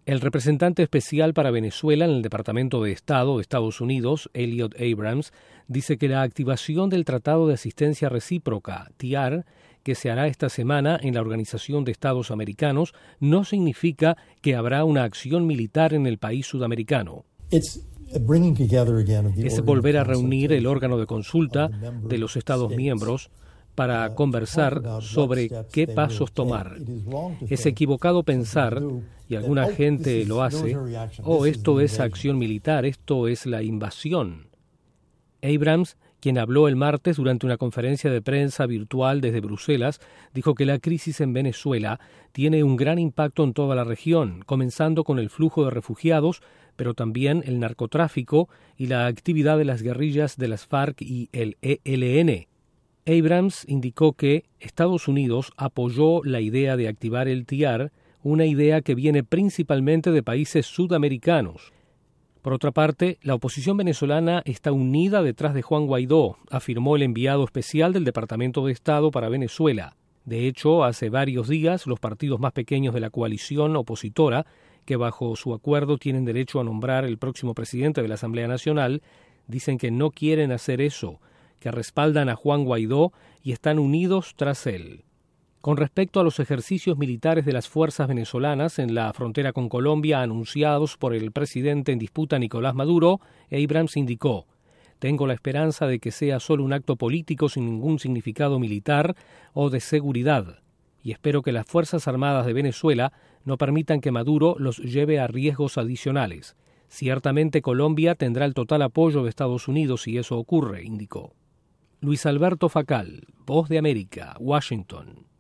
El representante especial para Venezuela en el Departamento de Estado de Estados Unidos, Elliot Abrams, dice que la activación del Tratado de Asistencia Recíproca, TIAR, que se hará esta semana en la Organización de Estados Americanos, no significa que habrá una acción militar en el país sudamericano. Es volver a reunir el órgano de consulta de los Estados miembros para conversar sobre qué pasos tomar. Es equivocado pensar, y alguna gente lo hace, esto es acción militar, esto es la invasión. Abrams, quien habló el martes durante una conferencia de prensa virtual desde Bruselas, dijo que la crisis en Venezuela tiene un gran impacto en toda la región, comenzando con el flujo de refugiados, pero también el narcotráfico y la actividad de las guerrillas de las FARC y el ELN. Abrams indicó que Estados Unidos apoyó la idea de activar el TIAR, una idea que viene principalmente de países sudamericanos. Por otra parte, la oposición venezolana está unida detrás de Juan Guaidó, afirmó el enviado especial del Departamento de Estado para Venezuela. De hecho, hace varios días, los partidos más pequeños de la coalición opositora, que bajo su acuerdo tienen derecho a nombrar el próximo presidente de la Asamblea Nacional, dicen que no quieren hacer eso, que respaldan a Juan Guaidó y están unidos tras él. Con respecto a los ejercicios militares de las fuerzas venezolanas en la frontera con Colombia anunciados por el presidente en disputa Nicolás Maduro, Abrams indicó: «Tengo la esperanza de que sea solo un acto político sin ningún significado militar o de seguridad, y espero que las Fuerzas Armadas de Venezuela no permitan que Maduro los lleve a riesgos adicionales. Ciertamente Colombia tendrá el total apoyo de Estados Unidos si eso ocurre», indicó. Luis Alberto Facal, Voz de América, Washington.